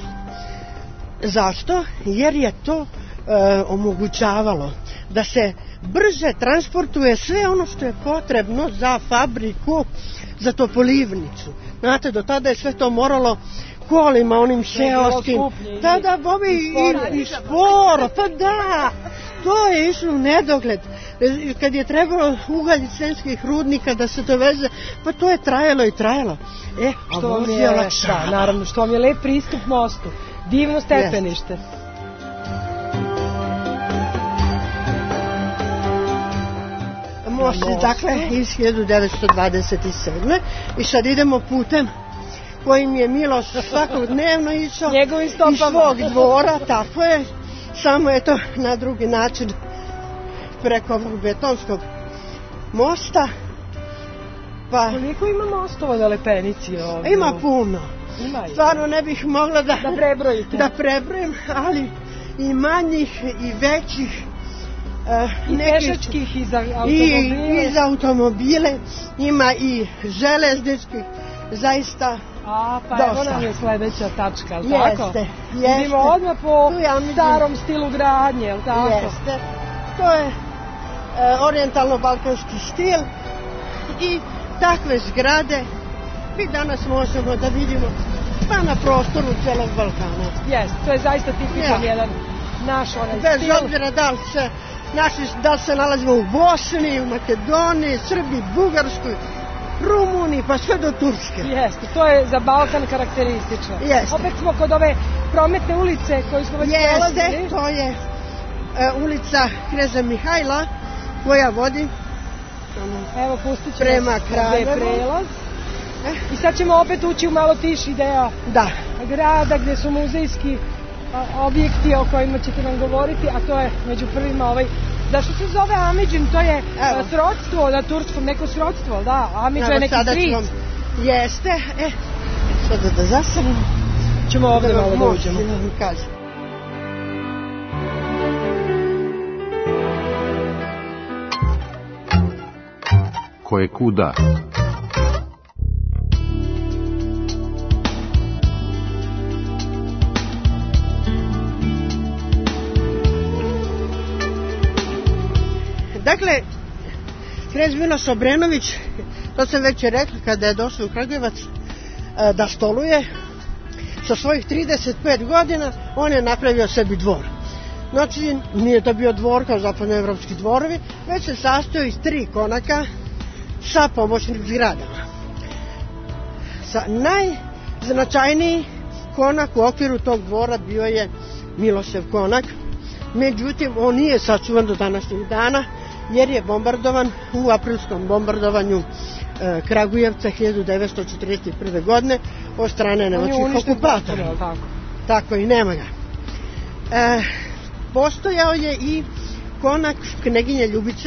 Zašto? Jer je to e, omogućavalo da se brže transportuje sve ono što je potrebno za fabriku, za topolivnicu. Znate, do tada je sve to moralo kolima, onim seoskim. Tada bobi i, i sporo, pa da, to je išlo u nedogled. Kad je trebalo ugalj iz sremskih rudnika da se doveze, pa to je trajalo i trajalo. E, a što vam je, da, naravno, što vam je lep pristup mostu, divno stepenište. Yes. Most je, dakle, iz hiljadu devetsto dvadeset sedme. i sad idemo putem kojim je Miloš svakodnevno išao iz svog dvora, tako je, samo je to na drugi način preko ovog betonskog mosta. Pa, koliko ima mostova na Lepenici ovdje? Ima puno. Ima Stvarno ne bih mogla da, da prebrojite. Da prebrojim, ali i manjih i većih. Uh, I nekih, pešačkih i za automobile. I, i za automobile. Ima i železničkih. Zaista A, pa dosta. Evo nam je sledeća tačka, jel jeste, tako? Jeste, Idemo odmah po ja starom stilu gradnje, jel tako? Jeste, to je e, orijentalno-balkanski stil i takve zgrade mi danas možemo da vidimo pa na prostoru celog Balkana. Jeste, to je zaista tipičan ja. jedan naš onaj Bez stil. Bez obzira da li se, naši, da li se nalazimo u Bosni, u Makedoniji, Srbiji, Bugarskoj, Rumuniji, pa sve do Turske. Jeste, to je za Balkan karakteristično. Jeste. Opet smo kod ove prometne ulice koju smo već prolazili. Jeste, to je e, ulica Kneza Mihajla koja vodi Evo, pustit ću prema Kraljevu. Prelaz. Eh. I sad ćemo opet ući u malo tiši deo da. grada gde su muzejski a, objekti o kojima ćete nam govoriti, a to je među prvima ovaj. Zašto se zove Amidžin? To je Evo. srodstvo na turskom, neko srodstvo, da, Amidža je neki stric. Vam... Jeste, e, sada da zasadimo. Ćemo ovdje malo da uđemo. Ko je kuda? Dakle, knez Miloš Obrenović, to sam već rekla kada je došao u Kragujevac da stoluje, sa svojih trideset pet godina on je napravio sebi dvor. Znači, nije to bio dvor kao zapadnoevropski dvorovi, već se sastojao iz tri konaka sa pomoćnim zgradama. Sa najznačajniji konak u okviru tog dvora bio je Milošev konak, međutim, on nije sačuvan do današnjih dana, jer je bombardovan u aprilskom bombardovanju e, Kragujevca hiljadu devetsto četrdeset prve. godine od strane nemačkih okupatora. Tako. tako i nema ga. E, postojao je i konak kneginje Ljubice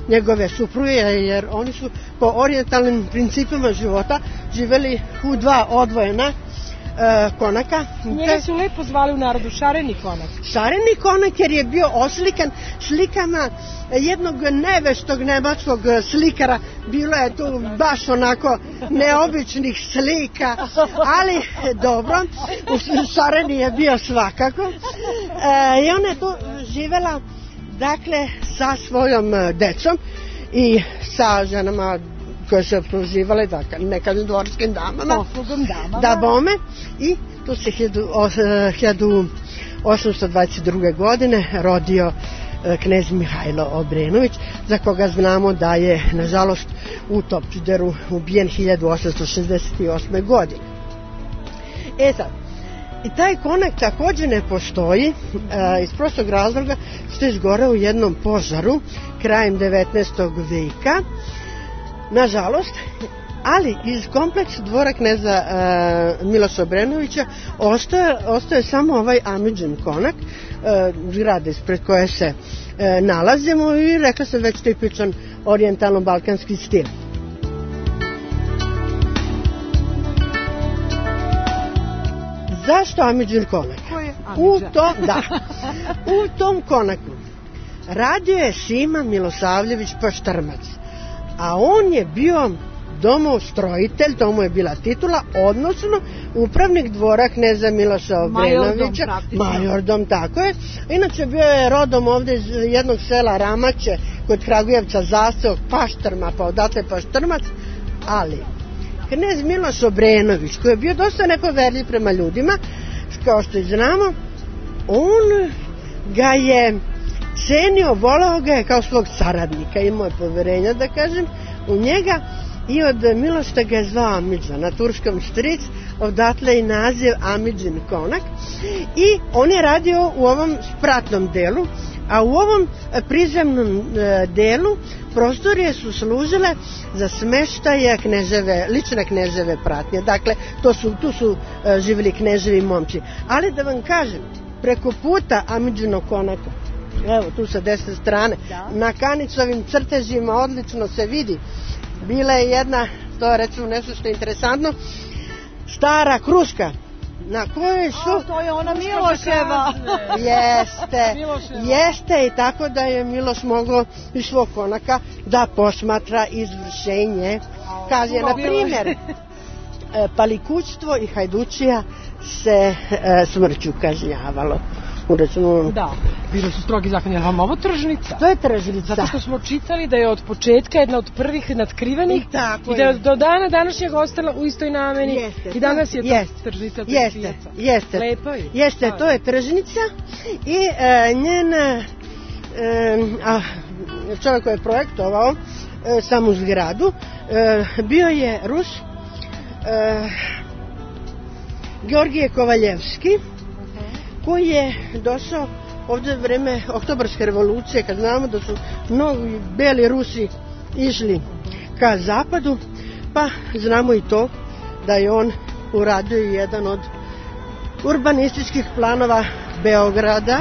njegove supruge, jer oni su po orijentalnim principima života živeli u dva odvojena e, konaka. Njega su lepo zvali u narodu šareni konak. Šareni konak jer je bio oslikan slikama jednog neveštog nemačkog slikara. Bilo je tu baš onako neobičnih slika, ali dobro, šareni je bio svakako. E, I ona je tu živela, dakle, sa svojom decom i sa ženama koje su proživale, dakle, nekadnim dvorskim damama. Poslugom damama. Da bome. I tu se hiljadu osamsto dvadeset druge godine rodio knez Mihajlo Obrenović, za koga znamo da je, nažalost, u Topčideru ubijen hiljadu osamsto šezdeset osme. godine. E sad, i taj konak također ne postoji e, iz prostog razloga što je izgoreo u jednom požaru krajem devetnaestog veka, nažalost, ali iz kompleksa dvora kneza e, Miloša Obrenovića ostaje, ostaje samo ovaj Amidžin konak, e, zgrada ispred koje se e, nalazimo i rekla sam već tipičan orijentalno-balkanski stil. Zašto Amidžin konak? U tom, da, u tom konaku radio je Sima Milosavljević Paštrmac, a on je bio domoustrojitelj, to mu je bila titula, odnosno upravnik dvora kneza Miloša Obrenovića, majordom, tako je. Inače bio je rodom ovde iz jednog sela Ramače kod Kragujevca, zaseok Paštrma, pa odatle Paštrmac, ali knez Miloš Obrenović, koji je bio dosta nepoverljiv prema ljudima, kao što i znamo, on ga je cenio, voleo ga je kao svog saradnika, imao je poverenja, da kažem, u njega, i od Milošta ga je zvao Amidža, na turskom stric, odatle i naziv Amidžin konak, i on je radio u ovom spratnom delu, a u ovom prizemnom e, delu prostorije su služile za smeštaje kneževe, lične kneževe pratnje. Dakle, to su, tu su e, živjeli kneževi momci. Ali da vam kažem, preko puta Amidžinog konaka, evo tu sa desne strane, da, na Kanicovim crtežima odlično se vidi, bila je jedna, to je recimo nešto što je interesantno, stara kruška, na kojoj su... A, to je ona Miloševa. Jeste, jeste, i tako da je Miloš mogao iz svog konaka da posmatra izvršenje kazne. Na primjer, palikućstvo i hajdučija se e, smrću kažnjavalo. Recimo, da, bili su strogi zakoni, ali vam ovo tržnica? To je tržnica. Zato što smo čitali da je od početka jedna od prvih natkrivenih i, i da je do dana današnjeg ostala u istoj nameni. Jeste, i danas je to jeste, tržnica jeste, jeste, lepa je. Jeste, to je tržnica i e, njen e, a, čovjek koji je projektovao e, samu zgradu e, bio je Rus e, Georgije Kovaljevski, koji je došao ovdje u vreme Oktobarske revolucije, kad znamo da su mnogi beli Rusi išli ka zapadu, pa znamo i to da je on uradio jedan od urbanističkih planova Beograda,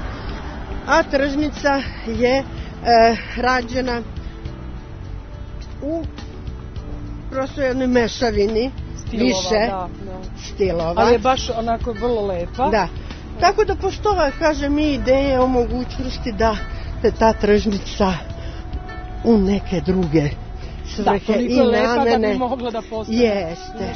a tržnica je e, rađena u prosto jednoj mešavini stilova, više da, da. stilova. Ali je baš onako vrlo lepa. Da. Tako da postoje, kažem, i ideje o mogućnosti da te ta tržnica u neke druge svrhe da, i namene. Da, lepa da bi mogla da postane. Jeste.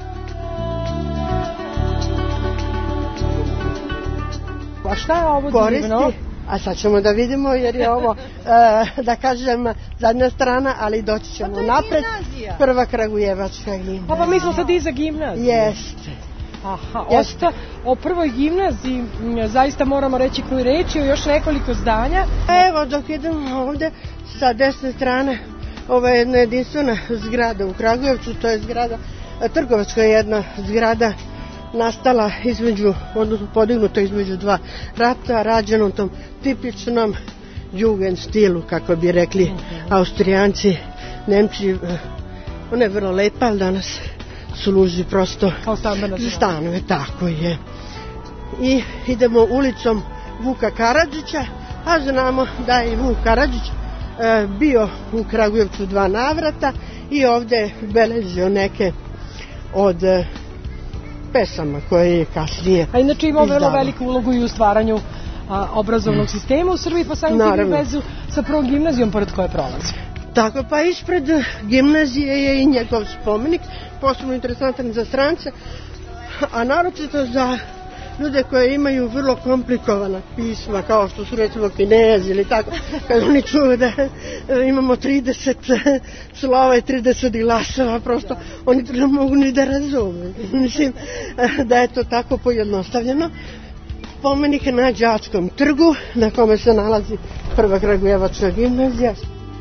A šta je ovo koristi, divno? A sad ćemo da vidimo, jer je ovo, e, da kažem, zadnja strana, ali doći ćemo napred. Gimnazija. Prva Kragujevačka gimnazija. Pa pa mi smo sad iza gimnazije. Jeste. Aha, osta, o prvoj gimnaziji zaista moramo reći koju reći, o još nekoliko zdanja. Evo, dok idemo ovde sa desne strane, ova je jedna jedinstvena zgrada u Kragujevcu, to je zgrada, trgovačka jedna zgrada, nastala između, odnosno podignuta između dva rata, rađena u tom tipičnom jugend stilu, kako bi rekli Austrijanci, Nemci. Ona je vrlo lepa, ali danas služi prosto za stanove, tako je. I idemo ulicom Vuka Karadžića, a znamo da je Vuk Karadžić bio u Kragujevcu dva navrata i ovde beležio neke od pesama koje je kasnije A inače imao vrlo izdavao. veliku ulogu i u stvaranju a, obrazovnog sistema u Srbiji, pa samim tim i vezu sa prvom gimnazijom pored koje prolazi. Tako, pa ispred gimnazije je i njegov spomenik, posebno interesantan za strance, a naročito za ljude koje imaju vrlo komplikovana pisma, kao što su recimo Kinezi ili tako, kad oni čuju da imamo trideset slova i trideset glasova, prosto oni to ne mogu ni da razume. Mislim da je to tako pojednostavljeno. Spomenik na Đačkom trgu, na kome se nalazi prva kragujevačka gimnazija.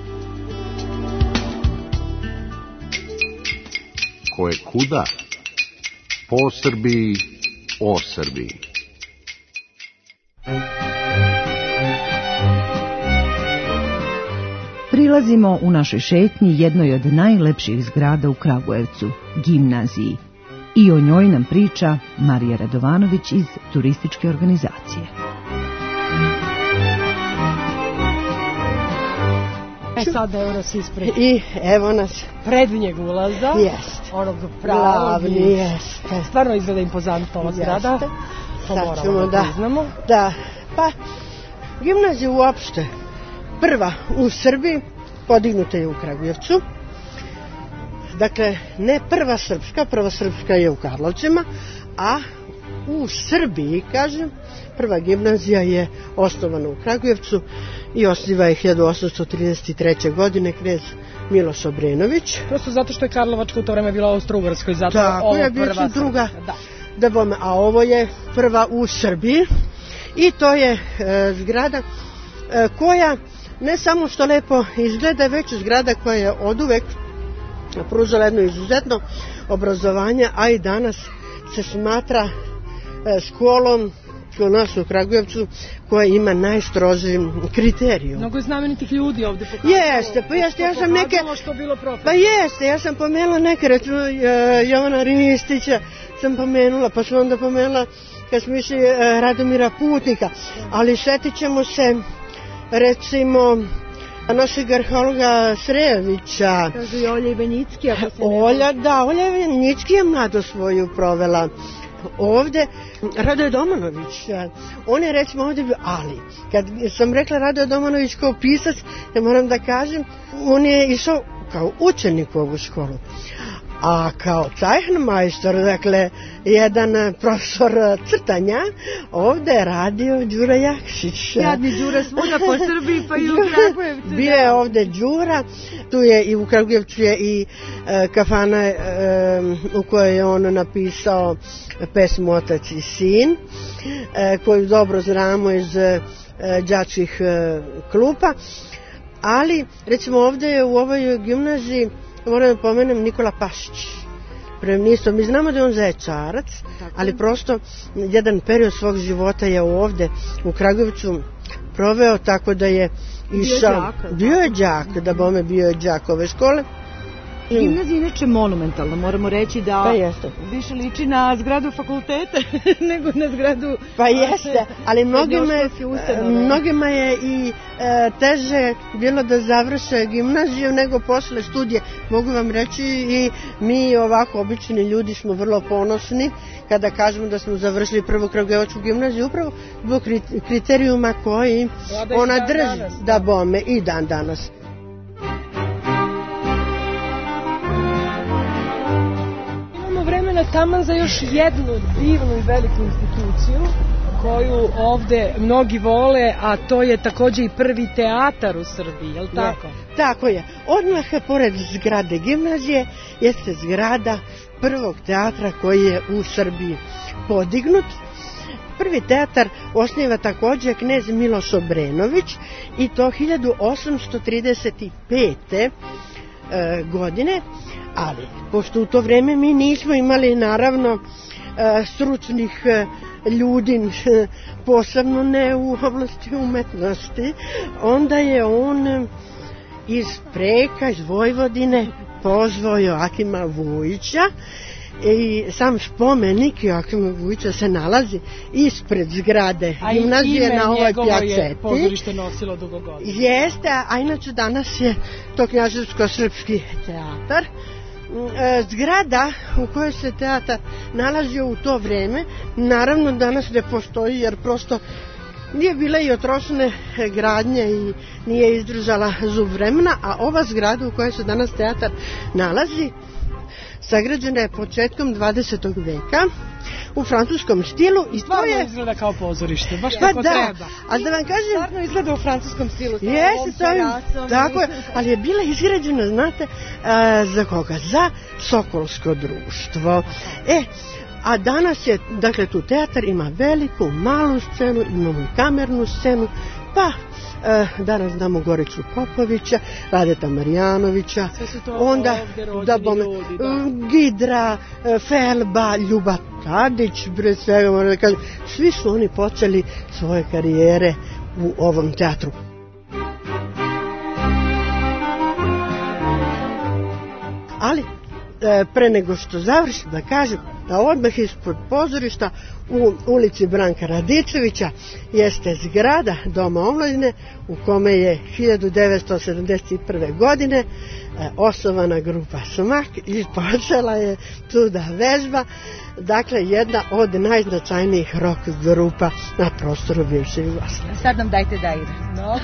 Ko je kuda? Po Srbiji, o Srbiji. Prilazimo u našoj šetnji jednoj od najlepših zgrada u Kragujevcu, gimnaziji. I o njoj nam priča Marija Radovanović iz turističke organizacije. E sad evo nas ispred I evo nas. prednjeg ulaza, Jest. onog pravog, Glavni, jeste. stvarno izgleda impozantno ova zgrada, Jeste. to Sad moramo ćemo da da, priznamo. da, pa gimnazija uopšte prva u Srbiji, podignuta je u Kragujevcu. Dakle, ne prva srpska, prva srpska je u Karlovcima, a u Srbiji, kažem, prva gimnazija je osnovana u Kragujevcu i osniva je hiljadu osamsto trideset treće. godine knez Miloš Obrenović. Prosto zato što je Karlovačka u to vreme bila Austro-Ugarskoj, zato Tako ovo je, bio prva su druga, da. da bome, a ovo je prva u Srbiji i to je e, zgrada e, koja ne samo što lepo izgleda, već zgrada koja je oduvek pružala jedno izuzetno obrazovanje, a i danas se smatra e, školom kod nas u Kragujevcu koja ima najstrožiji kriterijum. Mnogo je znamenitih ljudi ovde pokazalo. Jeste, pa jeste, ja sam neke... Što bilo profesor. Pa jeste, ja sam pomenula neke, recimo e, Jovana Ristića sam pomenula, pa sam onda pomenula kad smo išli e, Radomira Putnika, ali setit ćemo se recimo našeg arheologa Srejovića. Kažu i Olja Ivanjicki, ako se ne... Olja, da, Olja Ivanjicki je mlado svoju provela ovde. Radoje Domanović, on je recimo ovde bio, ali kad sam rekla Radoje Domanović kao pisac, ja moram da kažem, on je išao kao učenik u ovu školu. A kao Zeichenmeister, dakle, jedan profesor crtanja, ovde je radio Đura Jakšić. Jadni Đura svuda po Srbiji, pa i u Kragujevcu. Bio je ovde Đura, tu je i u Kragujevcu je i e, kafana e, u kojoj je on napisao pesmu Otac i sin, e, koju dobro znamo iz e, đačkih e, klupa, ali recimo ovde je u ovoj gimnaziji moram da pomenem Nikola Pašić. Premnisto, mi znamo da je on zaječarac, ali prosto jedan period svog života je ovde u Kragujevcu proveo tako da je išao. Bio je đak, da bome bio je đak ove škole. Gimnazija inače monumentalna, moramo reći da pa jeste. Više liči na zgradu fakulteta nego na zgradu... Pa jeste, ali mnogima, mnogima je i e, teže bilo da završe gimnaziju nego posle studije. Mogu vam reći i mi ovako obični ljudi smo vrlo ponosni kada kažemo da smo završili prvu kragujevačku gimnaziju upravo zbog kriterijuma koji ona drži da bome i dan danas. Vremena taman za još jednu divnu i veliku instituciju koju ovde mnogi vole, a to je takođe i prvi teatar u Srbiji, je li tako? Je, tako je. Odmah pored zgrade gimnazije jeste zgrada prvog teatra koji je u Srbiji podignut. Prvi teatar osniva takođe knez Miloš Obrenović i to hiljadu osamsto trideset pete. godine, ali pošto u to vreme mi nismo imali naravno stručnih ljudi, posebno ne u oblasti umetnosti, onda je on iz Preka, iz Vojvodine pozvao Joakima Vujića i sam spomenik Joakima Vujića se nalazi ispred zgrade gimnazije na ovoj pjaceti. A ime njegovo je pozorište nosilo dugo godina. Jeste, a inače danas je to Knjaževsko-srpski teatar. Zgrada u kojoj se teatar nalazio u to vreme, naravno danas ne postoji jer prosto nije bila i otrošene gradnje i nije izdržala zub vremena, a ova zgrada u kojoj se danas teatar nalazi sagrađena je početkom dvadesetog veka u francuskom stilu i to je... izgleda kao pozorište, baš pa kako da, treba. a da vam kažem... Stvarno izgleda u francuskom stilu. Jeste, to je, tako je, ali je bila izgrađena, znate, a, za koga? Za Sokolsko društvo. E, a danas je, dakle, tu teatar ima veliku, malu scenu, imamo i kamernu scenu, pa e, danas znamo Goricu Popovića, Radeta Marjanovića, onda da bome, ljudi, da. Gidra, Felba, Ljuba Tadić, pre svega moram da kažem, svi su oni počeli svoje karijere u ovom teatru. Ali pre nego što završim da kažem da odmah ispod pozorišta u ulici Branka Radičevića jeste zgrada Doma omladine u kome je hiljadu devetsto sedamdeset prve. godine osnovana grupa Smak i počela je tu da vežba, dakle jedna od najznačajnijih rock grupa na prostoru bivše Jugoslavije. Sad nam dajte da igra. No.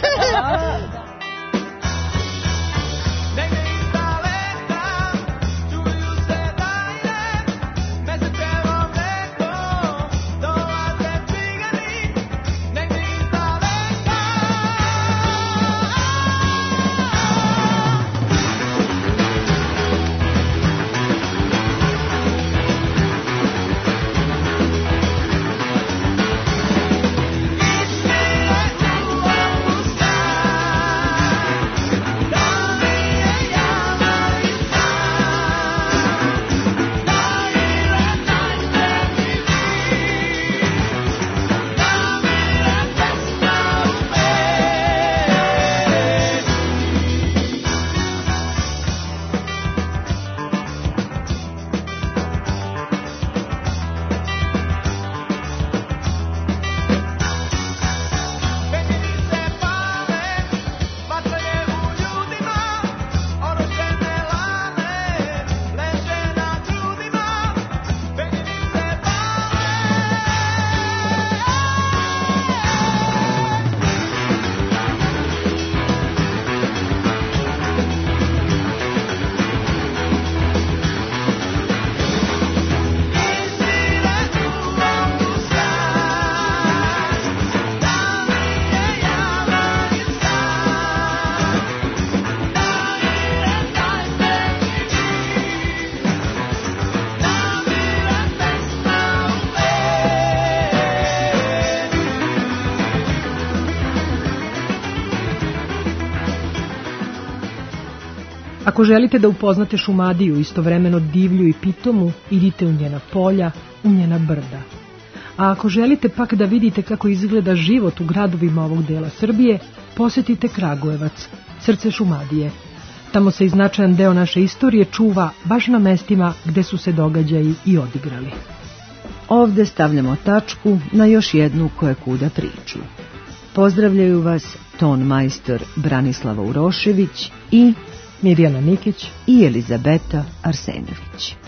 Ako želite da upoznate Šumadiju, istovremeno divlju i pitomu, idite u njena polja, u njena brda. A ako želite pak da vidite kako izgleda život u gradovima ovog dela Srbije, posetite Kragujevac, srce Šumadije. Tamo se i značajan deo naše istorije čuva baš na mestima gde su se događaji i odigrali. Ovde stavljamo tačku na još jednu kojekuda priču. Pozdravljaju vas ton majstor Branislava Urošević i Mirjana Nikić i Elizabeta Arsenović.